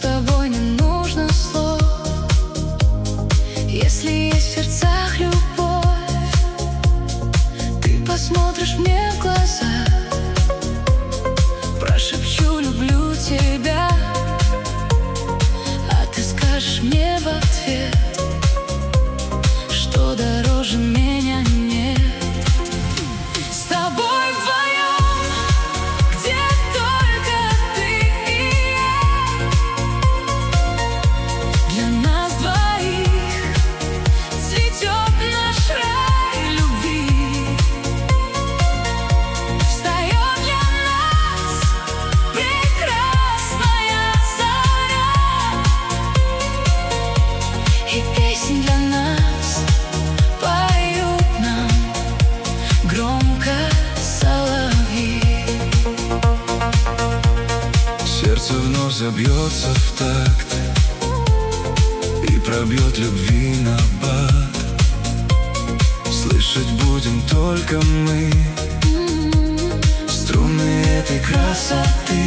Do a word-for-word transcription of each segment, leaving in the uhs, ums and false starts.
тобой не нужно слов. Если есть в сердцах любовь, ты посмотришь мне в глаза, прошепчу «люблю тебя», а ты скажешь мне в ответ, что дороже меня нет. С тобой вдвоем, где только ты и я, для нас двоих цветет наш рай любви. Встает для нас прекрасная заря, и песни для нас поют нам громко соловьи. Сердце вновь забьется в такт и пробьет любви набат. Слышать будем только мы струны этой красоты.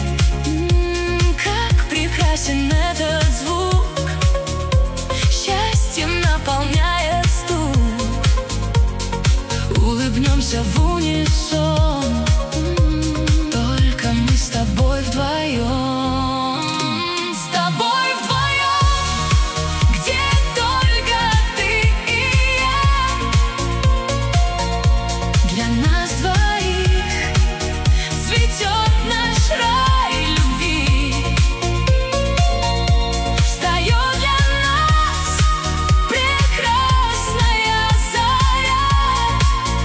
Как прекрасен этот звук, счастьем наполняет стук. Улыбнемся в унисон, только мы с тобой вдвоем. С тобой вдвоем, где только ты и я, для нас двоих цветет наш рай любви. Встает для нас прекрасная заря,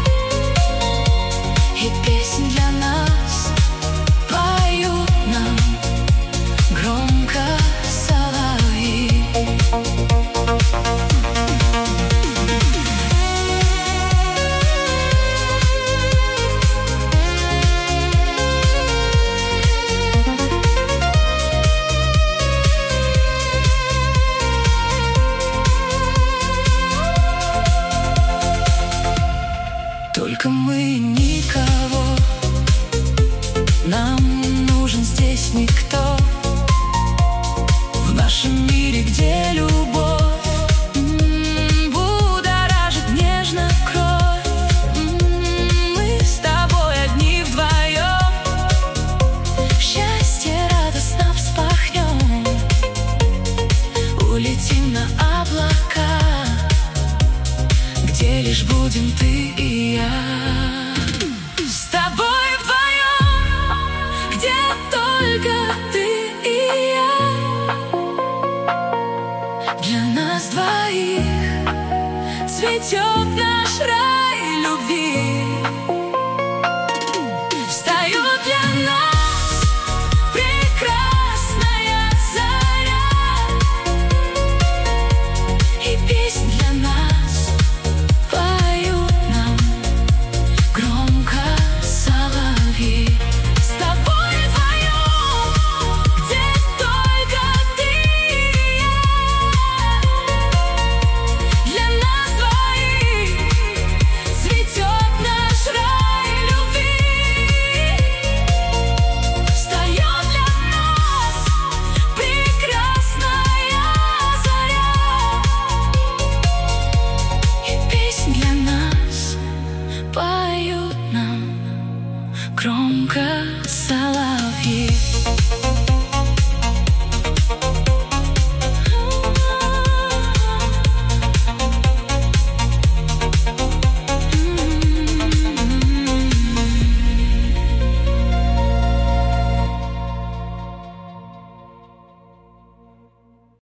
и песни для нас поют нам громко соловьи. Только мы и никого, нам не нужен здесь никто. В нашем мире, где любовь м, будоражит нежно кровь, м, мы с тобой одни вдвоем, в счастье радостно вспахнем, улетим на облака, где лишь будем ты и я. С тобой вдвоем, где только ты и я, для нас двоих цветет наш рай.